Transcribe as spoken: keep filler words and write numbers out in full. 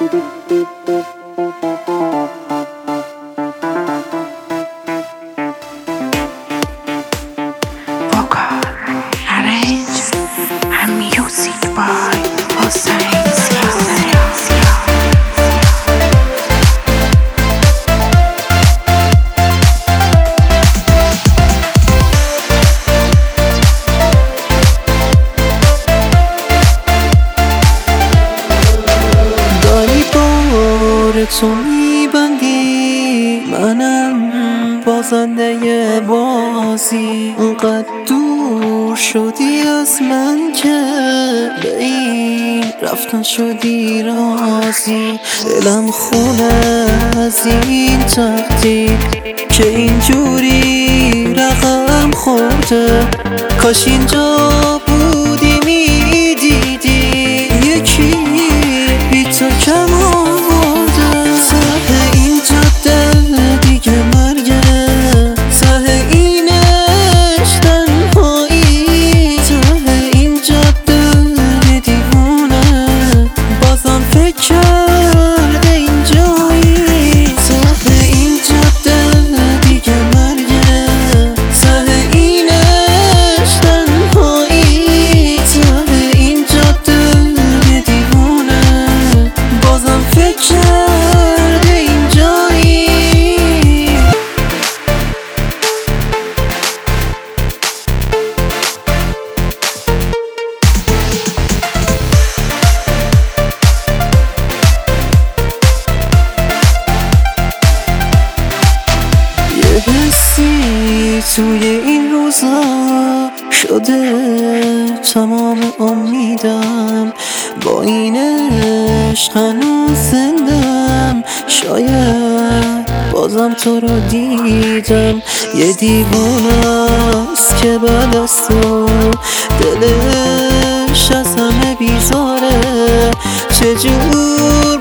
Vocal, arrange, and music by Hossein Sial. داری بار تو میبندی، منم بازنده بازی. اونقدر دور شدی از من که به این رفتن شدی رازی. دلم خونه از این تقدیر که اینجوری رقم خورده. کاش اینجا بودی میدیدی یکی بی تو کم آورده. ته این جاده دیگه مرگه، ته اینش تنهایی. ته این جاده دیوونه بازم فکر کرده اینجایی. ته این جاده دیگه مرگه، ته اینش تنهایی. ته این جاده دیوونه بازم فکر کرده اینجایی. یه حسی توی این روزا شده تمام امیدم. با این عشق هنوز زندم، شاید بازم تو رو دیدم. یه دیوانست که بعد از تو دلش از همه بیزاره. چجور